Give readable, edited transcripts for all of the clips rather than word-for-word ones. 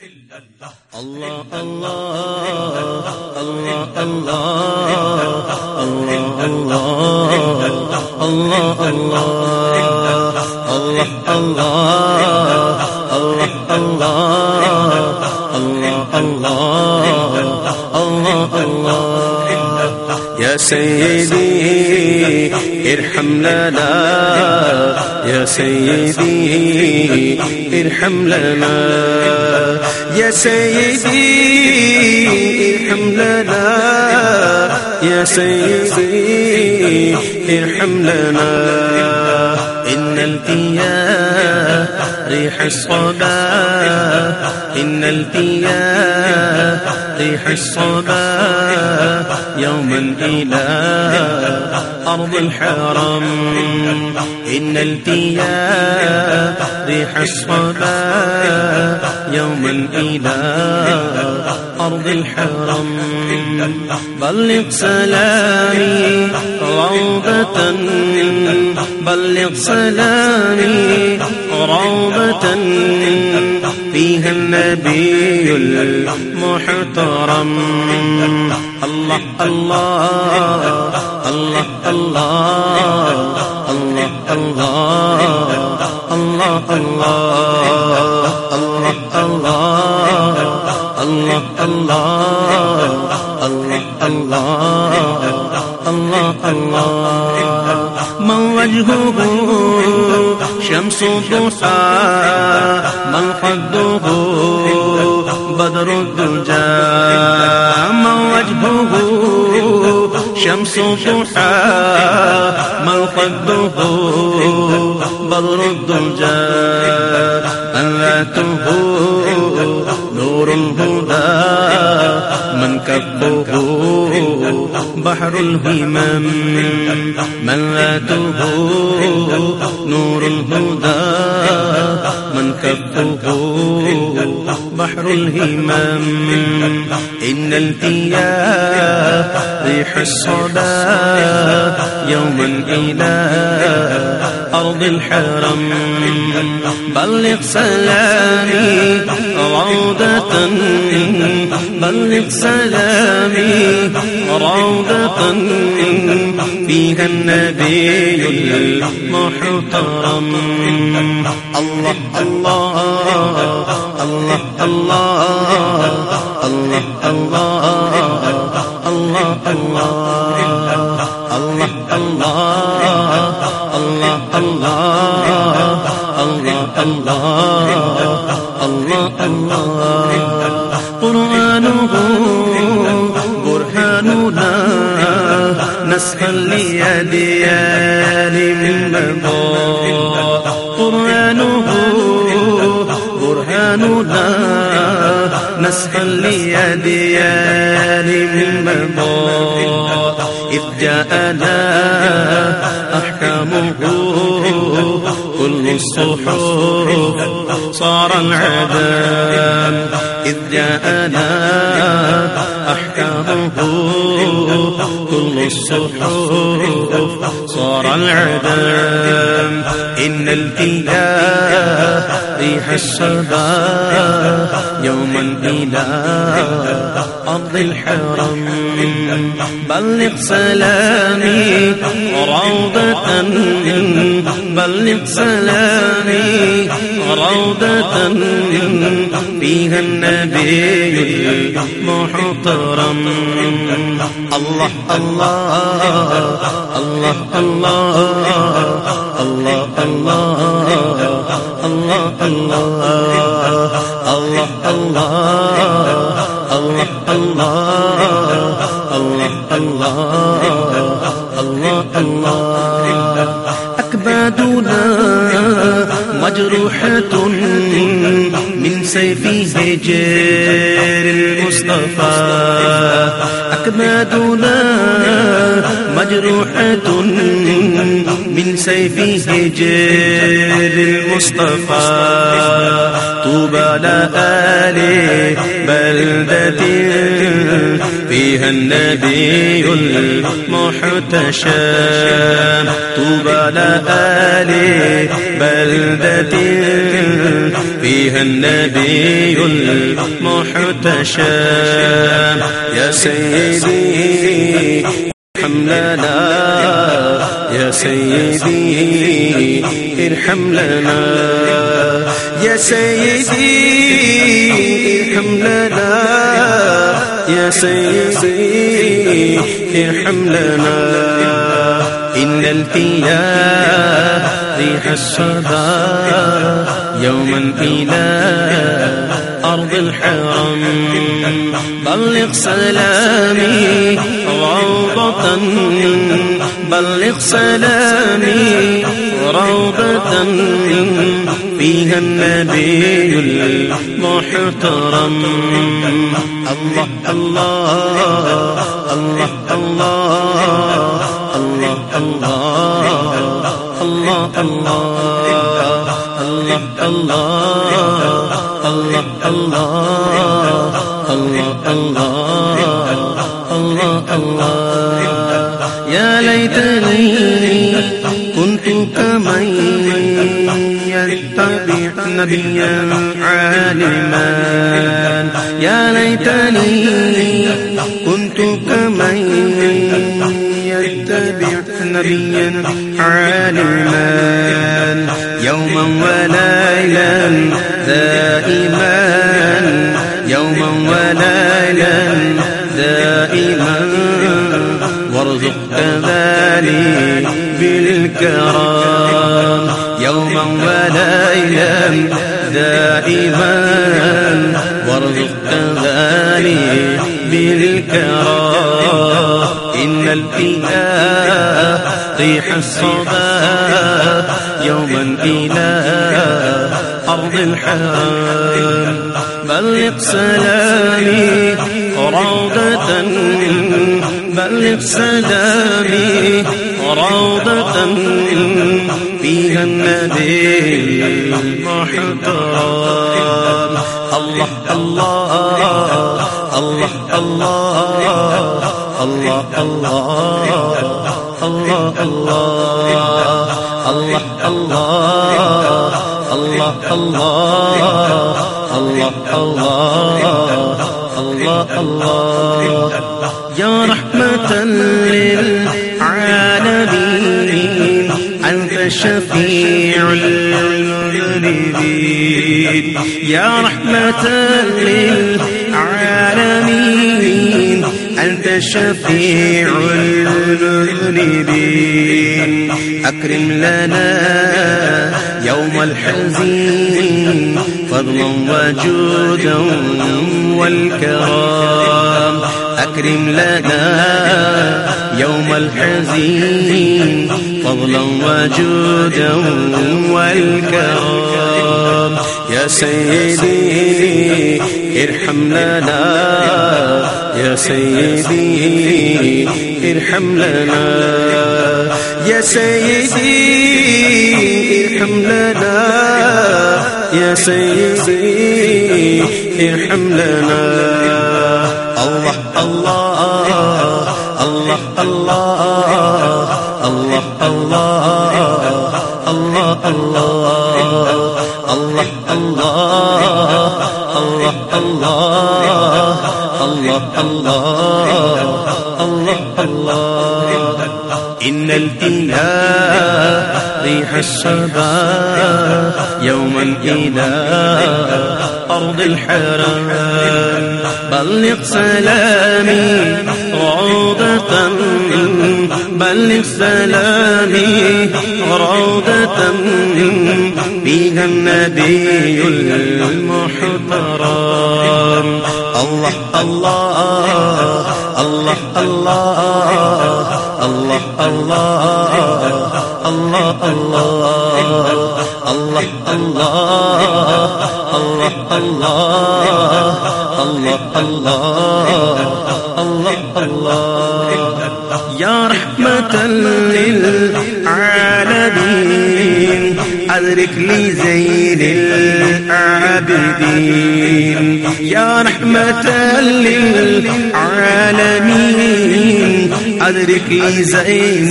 الله الله الله الله الله الله الله الله الله يا سيدي ارحم لنا يا سيدي ارحم لنا يا سيدي ارحم لنا يا سيدي ارحم لنا إن التياه ريح الصبا إن التياه ريح الصبا يوما إلى أرض الحرم إن التياه ريح الصبا يوما إلى أرض الحرم بلغ سلامي روضة بلغ سلامي روضة فيها النبي المحترم الله الله الله الله الله الله الله الله الله الله من وجهه شمس الضحى من خده بدر الدجى من وجهه شمس الضحى من خده بدر الدجى من ذاته نور الهدى من كفه بحر الهمم من ذاته نور الهدى من كفه بحر الهمم إن التياه ريح الصبا يوما إلى أرض الحرم بلغ سلامي روضة بلغ سلامي روضة فيها النبي المحترم الله الله الله الله الله الله الله الله الله الله الله قرآنه برهاننا نسخا لأديان من مضى قرآنه برهاننا نسخا لأديان من مضى إذ جاءنا أحكامه كل الصحف صار العذاب إذ جاءنا أحكامه كل الصحف صار العذاب إن التياه ريح الصبا يوما إلى أرض الحرم بلغ سلامي روضة بلغ سلامي روضة فيها النبي المحترم الله الله الله الله الله الله الله الله الله الله الله أكبادنا مجروحة من سيف هجر المصطفى أكبادنا مجروحة من سيف هجر المصطفى طوبى لآل بلدة فيها النبي المحتشم طوبى لآل بلدة فيها النبي المحتشم. يا سيدي ارحم لنا، يا سيدي ارحم لنا، يا سيدي ارحم لنا، يا سيدي ارحم لنا. إن التياه ريح الصبا يوما إلى أرض الحرم. بلغ سلامي روضة، بلغ سلامي روضة فيها النبي المحترم. الله الله الله الله الله الله الله الله الله الله الله الله. يا ليتني كنت كمن يتبع نبيا عالما، يا ليتني كنت كمن يتبع نبيا عالما. يوما وليلا دائما، يوما وليلا دائما، وارزق كذلك بالكرام. يوما وليلا دائما، وارزق كذلك بالكرام. إن الإله ريح الصبا يوما إلى أرض الحرم. بلغ سلامي روضة، بلغ سلامي روضة فيها النبي المحترم. الله الله الله الله الله الله الله الله الله الله الله الله الله. يا رحمة للعالمين أنت شفيع المذنبين. يا رحمة للعالمين أنت شفيع المذنبين. أكرم لنا يوم الحزين فضلا وجودا والكرام. أكرم لنا يوم الحزين فضلا وجودا والكرام. يا سيدي ارحم لنا، يا سيدي ارحم لنا، يا سيدي ارحم لنا، يا سيدي ارحم لنا. الله الله الله الله الله الله الله الله الله الله الله. إن الإله ريح الصبا يوما إلى أرض الحرم. بلغ سلامي روضة، بلغ سلامي روضة فيها النبي المحترم. الله الله الله الله الله الله الله الله الله الله الله الله. يا رحمة للعالمين أدرك لي زين العابدين. يا رحمة للعالمين أدرك لي زين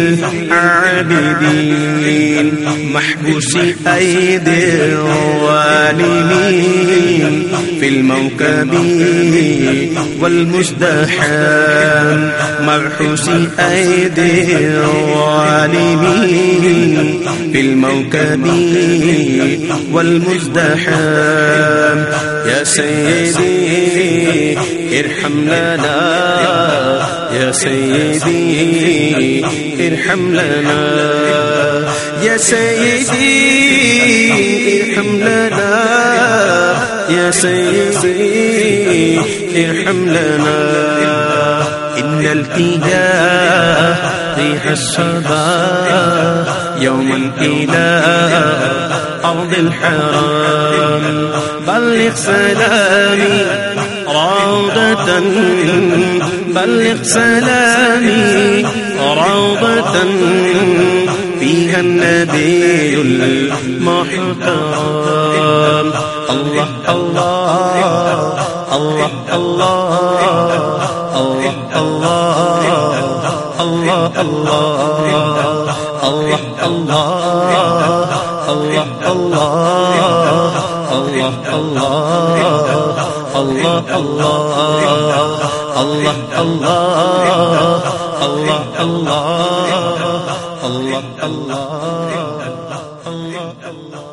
العابدين محبوس أيدي الظالمين في الموكب والمزدحم مبحوس أيدي الظالمين في الموكب والمزدحم يا سيدي ارحم لنا يا سيدي ارحم لنا يا سيدي ارحم لنا يا سيدي ارحم لنا إن التجاه ريح الصبا يوما إلى أرض الحرام بلغ سلامي روضة بلغ سلامي روضة فيها النبي المحترم الله الله الله الله الله الله الله الله الله الله الله الله الله الله الله الله الله الله الله